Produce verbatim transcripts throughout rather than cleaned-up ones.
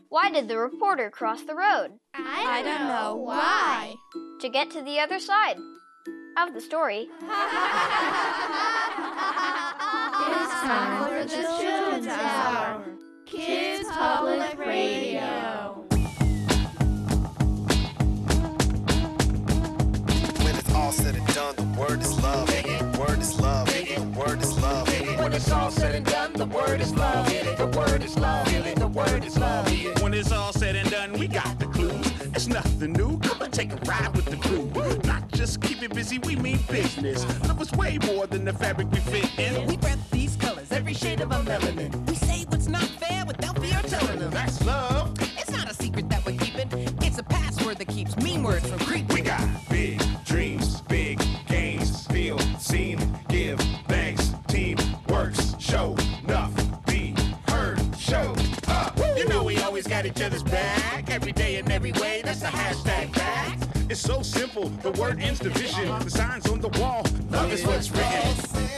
Why did the reporter cross the road? I don't, I don't know. know. Why? To get to the other side of the story. It's time for the Children's Hour. Kids Public Radio. When it's all said and done, the word is love. The word is love. The word is love. When it's all said and done, the word is love. The word is love. The word is love. When it's all said and done, we got the clues. It's nothing new. Come and take a ride with the crew. Not just keep it busy, we mean business. Love is way more than the fabric we fit in. We rep these colors, every shade of our melanin. We say what's not fair without fear of telling them. That's love. It's not a secret that we're keeping. It's a password that keeps mean words from creeping. We got big dreams, big games. Feel, seen, give, thanks. Team works, show, enough, be heard, show up. You know we always got each other's back. Every day and every way, that's the hashtag fact. It's so simple, the word ends division. The signs on the wall, love is what's written.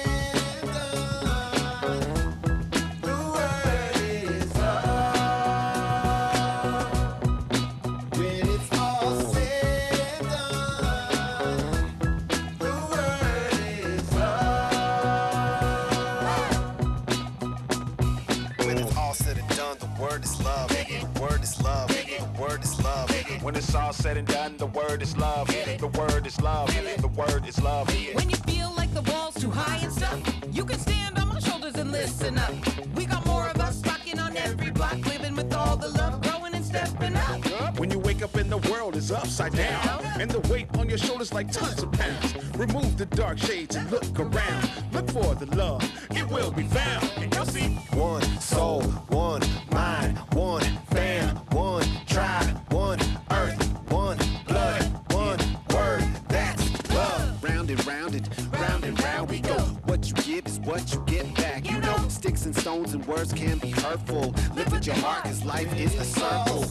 When it's all said and done, the word is love. The word is love. The word is love. When you feel like the wall's too high and stuff, you can stand on my shoulders and listen up. We got more of us rocking on every block, living with all the love, growing and stepping up. When you wake up and the world is upside down, and the weight on your shoulders like tons of pounds, remove the dark shades and look around. Look for the love, it will be found. And you'll see one soul, one mind, one fam, one tribe, one earth, one blood, one word. That's love. Round and round and round and round we go. What you give is what you get back. You know, sticks and stones and words can be hurtful. Live with your heart, cause life is a circle.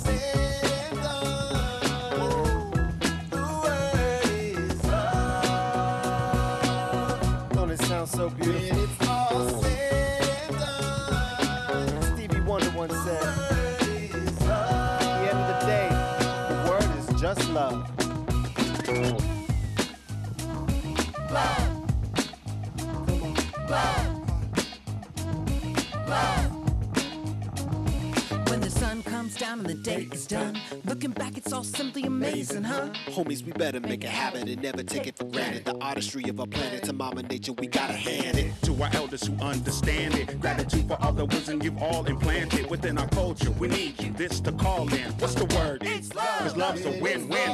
Don't it sound so beautiful? When it's all said and done. Stevie Wonder once said, at the end of the day, the word is just love. Love. Love. Love. When the sun comes down and the day is done, looking back, it's all simply amazing, huh? Homies, we better make a habit and never take it for granted. The artistry of our planet to Mama Nature, we gotta hand it. To our elders who understand it. Gratitude for all the wisdom you've all implanted within our culture. We need you, this to call in. What's the word? It's love. Cause love's a win-win.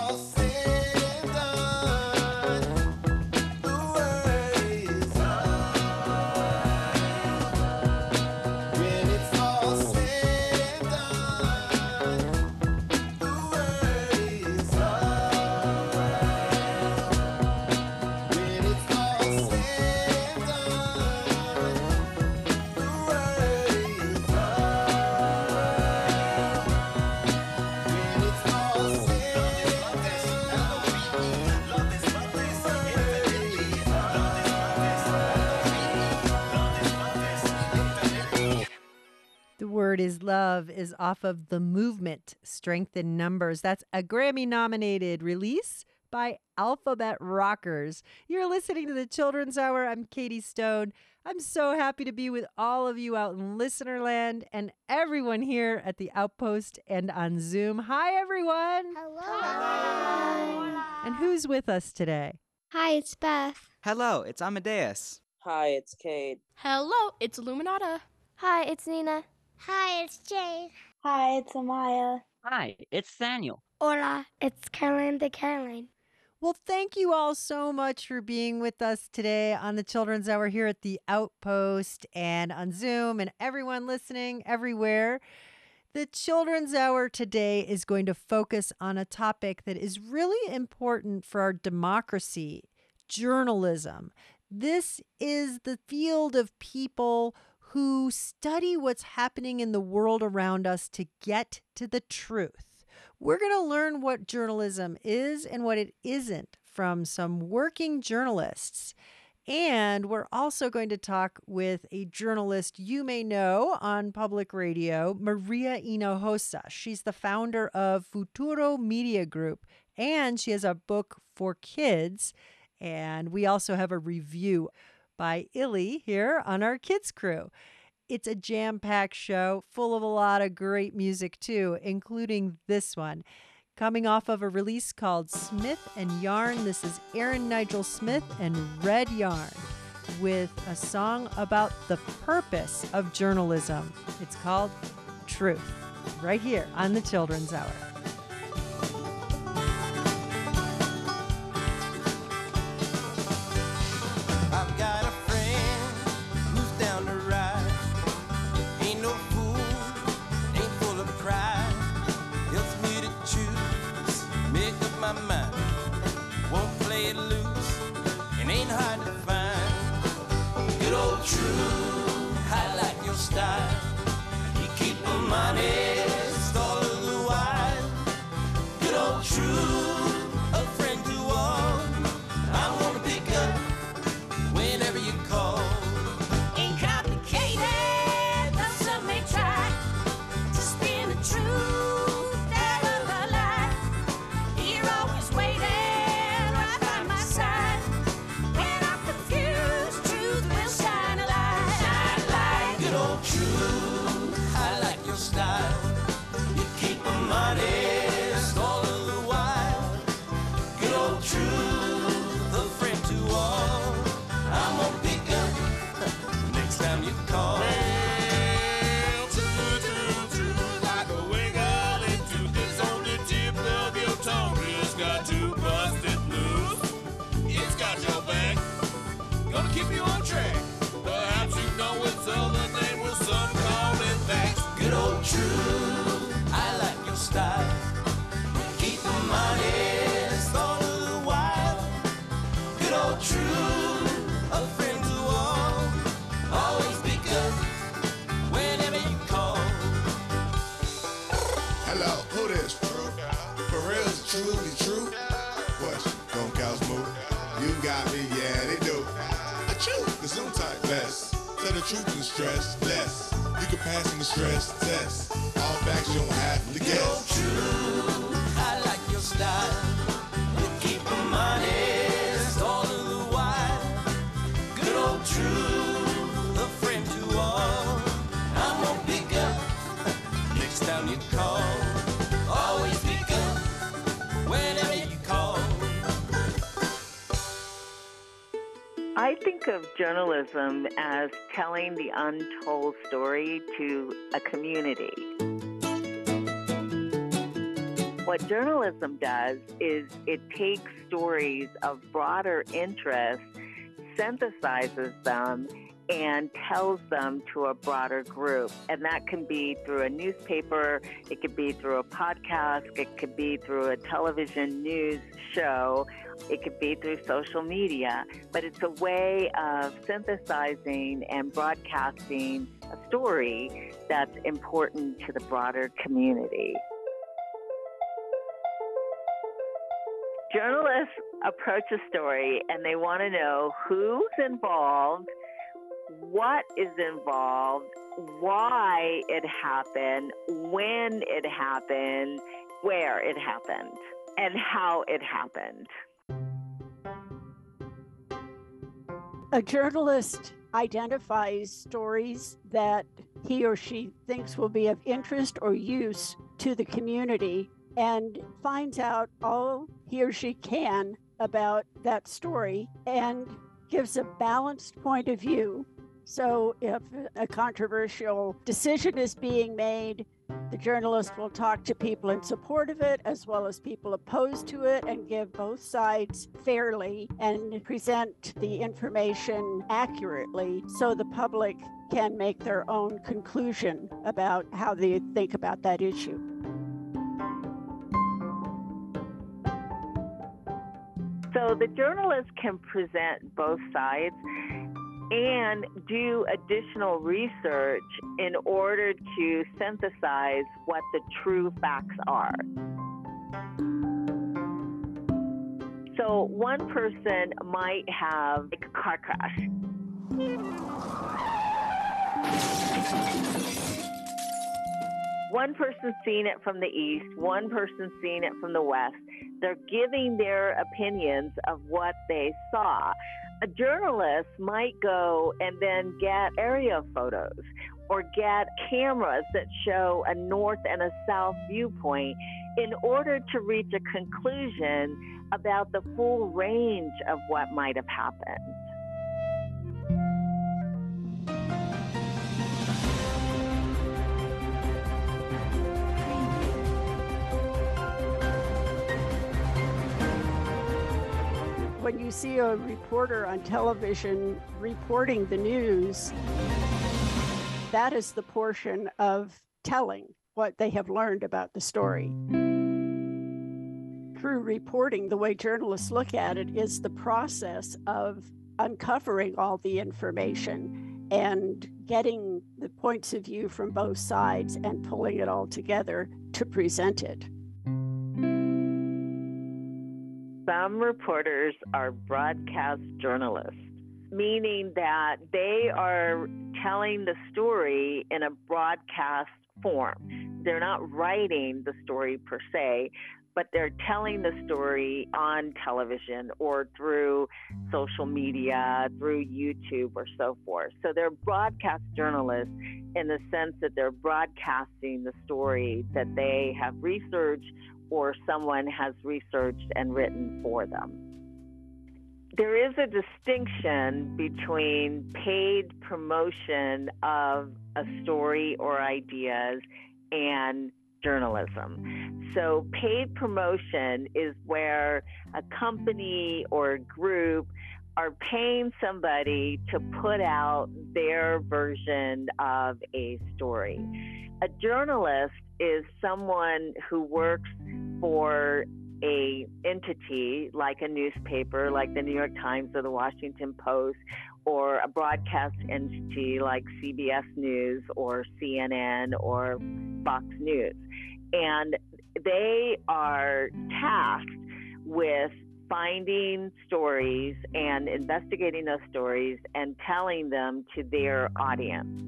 Word is Love is off of The Movement, Strength in Numbers. That's a Grammy-nominated release by Alphabet Rockers. You're listening to the Children's Hour. I'm Katie Stone. I'm so happy to be with all of you out in Listenerland and everyone here at the Outpost and on Zoom. Hi, everyone. Hello. Hello. And who's with us today? Hi, it's Beth. Hello, it's Amadeus. Hi, it's Cade. Hello, it's Illuminata. Hi, it's Nina. Hi, it's Jade. Hi, it's Amaya. Hi, it's Daniel. Hola, it's Caroline de Caroline. Well, thank you all so much for being with us today on the Children's Hour here at the Outpost and on Zoom and everyone listening everywhere. The Children's Hour today is going to focus on a topic that is really important for our democracy, journalism. This is the field of people who study what's happening in the world around us to get to the truth. We're going to learn what journalism is and what it isn't from some working journalists. And we're also going to talk with a journalist you may know on public radio, Maria Hinojosa. She's the founder of Futuro Media Group, and she has a book for kids. And we also have a review by Illy here on our kids crew. It's a jam-packed show full of a lot of great music, too, including this one. Coming off of a release called Smith and Yarn, this is Aaron Nigel Smith and Red Yarn with a song about the purpose of journalism. It's called Truth, right here on the Children's Hour. I've got a friend who's down the ride. Ain't no fool, ain't full of pride. Helps me to choose, make up my mind. Won't play it loose, and ain't hard to find. Good old True, I like your style. You keep them honest all of the while. Good old True, a friend to all. I wanna pick up whenever you call. Ain't complicated, though some may try. Just being the truth, never a lie. You're always waiting right by my side. When I'm confused, truth will shine a light. Shine a light. Good old True, I like your style. You keep them honest all of the while. Good old True, the friend to all. I'm gonna pick up next time you call. Well, true, true, true, like a wiggle into this on the tip of your tongue. Just got to bust it loose. It's got your back, gonna keep you on track. Perhaps you know its other name was some call it facts. Good old True, I like your style. Keep them honest all of the while. Good old True, a friend to all. Always pick up whenever you call. Hello, who this? For real, is it truly true? What? Don't cows move? You got me, yeah, they do. I choose the Zoom type best. Tell the truth and stress less. You can pass in the stress test. All facts you don't have to Good old guess. True, I like your style. You keep them honest all of the while. Good old True, a friend to all. I'm gonna pick up next time you call. Always pick up whenever you call. I think of journalism as telling the untold story to a community. What journalism does is it takes stories of broader interest, synthesizes them, and tells them to a broader group. And that can be through a newspaper, it could be through a podcast, it could be through a television news show, it could be through social media. But it's a way of synthesizing and broadcasting a story that's important to the broader community. Journalists approach a story and they want to know who's involved, what is involved, why it happened, when it happened, where it happened, and how it happened. A journalist identifies stories that he or she thinks will be of interest or use to the community and finds out all he or she can about that story and gives a balanced point of view. So if a controversial decision is being made, the journalist will talk to people in support of it as well as people opposed to it and give both sides fairly and present the information accurately so the public can make their own conclusion about how they think about that issue. So the journalist can present both sides and do additional research in order to synthesize what the true facts are. So one person might have like a car crash. One person's seeing it from the east, one person's seeing it from the west. They're giving their opinions of what they saw. A journalist might go and then get area photos or get cameras that show a north and a south viewpoint in order to reach a conclusion about the full range of what might have happened. When you see a reporter on television reporting the news, that is the portion of telling what they have learned about the story. True reporting, the way journalists look at it, is the process of uncovering all the information and getting the points of view from both sides and pulling it all together to present it. Some reporters are broadcast journalists, meaning that they are telling the story in a broadcast form. They're not writing the story per se, but they're telling the story on television or through social media, through YouTube or so forth. So they're broadcast journalists in the sense that they're broadcasting the story that they have researched or someone has researched and written for them. There is a distinction between paid promotion of a story or ideas and journalism. So paid promotion is where a company or a group are paying somebody to put out their version of a story. A journalist is someone who works for a entity like a newspaper, like the New York Times or the Washington Post, or a broadcast entity like C B S News or C N N or Fox News. And they are tasked with finding stories and investigating those stories and telling them to their audience.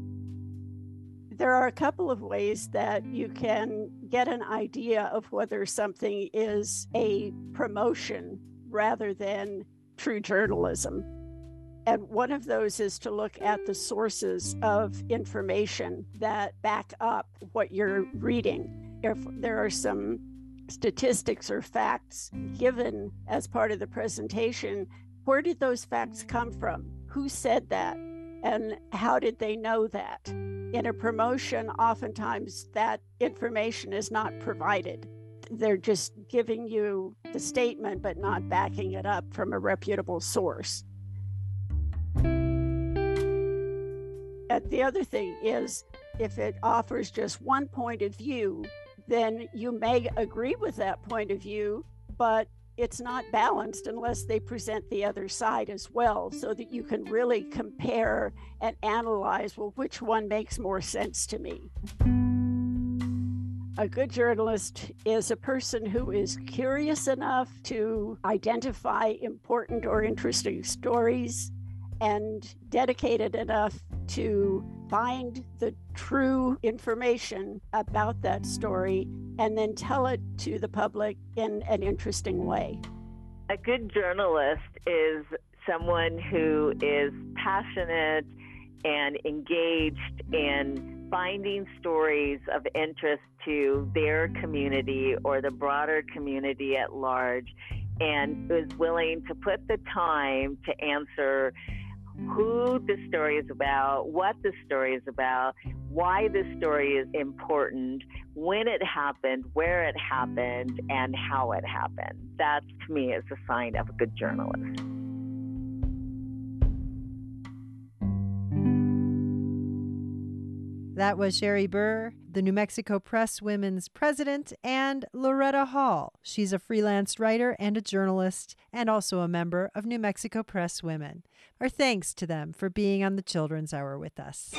There are a couple of ways that you can get an idea of whether something is a promotion rather than true journalism. And one of those is to look at the sources of information that back up what you're reading. If there are some statistics or facts given as part of the presentation, where did those facts come from? Who said that? And how did they know that? In a promotion, oftentimes that information is not provided. They're just giving you the statement, but not backing it up from a reputable source. And the other thing is, if it offers just one point of view, then you may agree with that point of view, but it's not balanced unless they present the other side as well, so that you can really compare and analyze, well, which one makes more sense to me. A good journalist is a person who is curious enough to identify important or interesting stories and dedicated enough to find the true information about that story and then tell it to the public in an interesting way. A good journalist is someone who is passionate and engaged in finding stories of interest to their community or the broader community at large, and is willing to put the time to answer who the story is about, what the story is about, why the story is important, when it happened, where it happened, and how it happened. That, to me, is a sign of a good journalist. That was Sherry Burr, the New Mexico Press Women's president, and Loretta Hall. She's a freelance writer and a journalist, and also a member of New Mexico Press Women. Our thanks to them for being on the Children's Hour with us.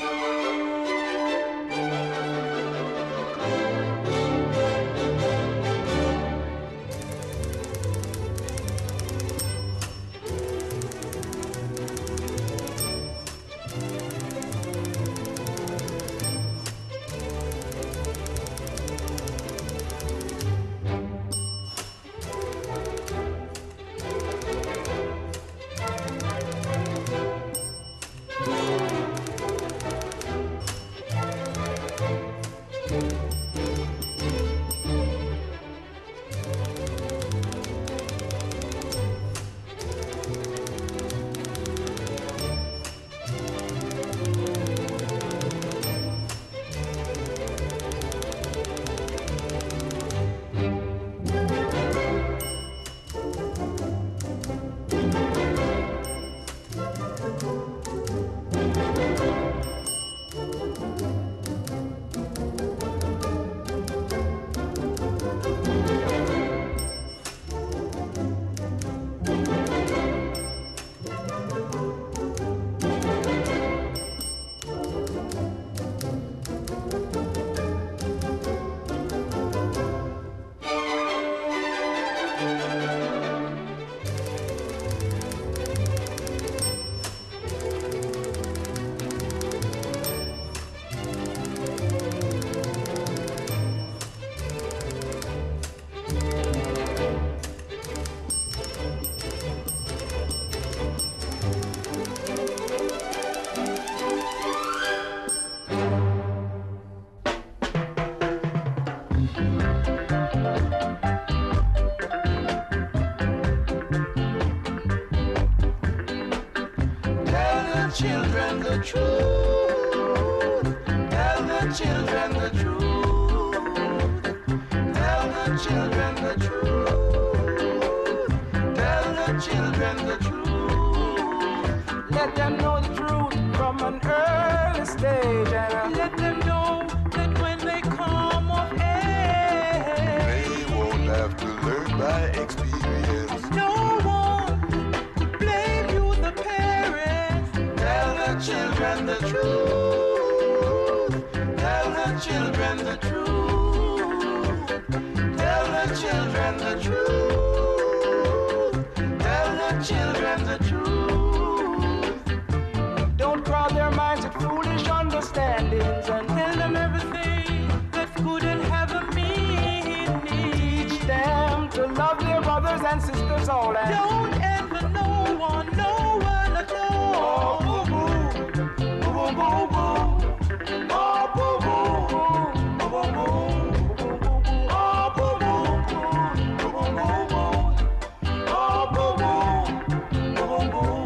truth. Tell the children the truth. Tell the children the truth. Tell the children the truth. Let them know the truth from an early stage, and let them know that when they come of age, They won't have to learn by experience. no one to blame you, the parents. Tell the children the truth. Tell the children the truth. Tell the children the truth. Tell the children the truth. Don't crowd their minds with foolish understandings, and tell them everything that's good and have a meaning. Teach them to love their brothers and sisters all, and don't ever no one, no one at all. Oh, boo boo, boo boo boo. Oh, boo boo, boo boo boo. Oh, boo boo, boo boo boo. Oh, boo boo, boo boo boo.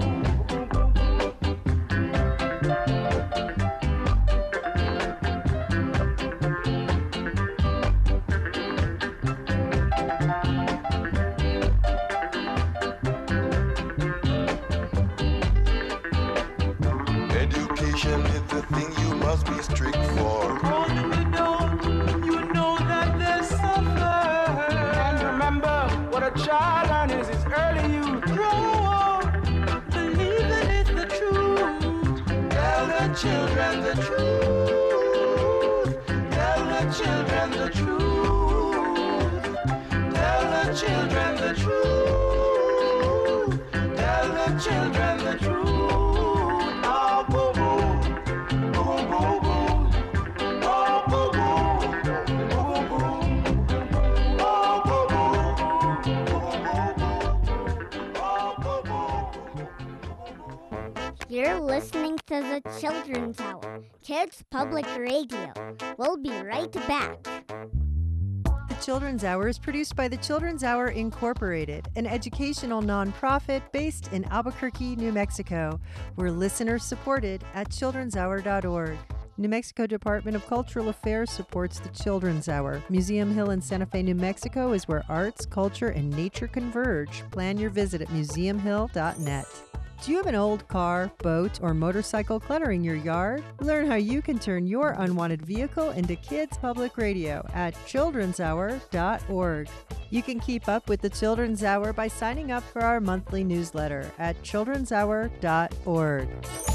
Education is the thing you must be strict for. More than you know, you know that they suffer. And remember, what a child learns is early youth. Grow up, believing it's the truth. Tell the children the truth. Tell the children the truth. Tell the children the truth. Tell the children the truth. Oh, boo boo, boo boo boo. Oh, boo boo, boo boo. Oh, boo boo, boo boo. Oh, boo boo. You're listening to the Children's Hour, Kids Public Radio. We'll be right back. The Children's Hour is produced by the Children's Hour Incorporated, an educational nonprofit based in Albuquerque, New Mexico. We're listener supported at children's hour dot org. New Mexico Department of Cultural Affairs supports the Children's Hour. Museum Hill in Santa Fe, New Mexico is where arts, culture, and nature converge. Plan your visit at museum hill dot net. Do you have an old car, boat, or motorcycle cluttering your yard? Learn how you can turn your unwanted vehicle into Kids Public Radio at children's hour dot org. You can keep up with the Children's Hour by signing up for our monthly newsletter at children's hour dot org.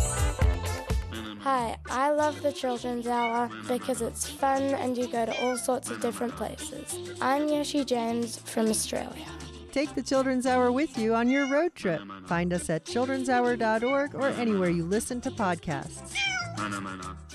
Hi, I love the Children's Hour because it's fun and you go to all sorts of different places. I'm Yoshi James from Australia. Take the Children's Hour with you on your road trip. Find us at children's hour dot org or anywhere you listen to podcasts.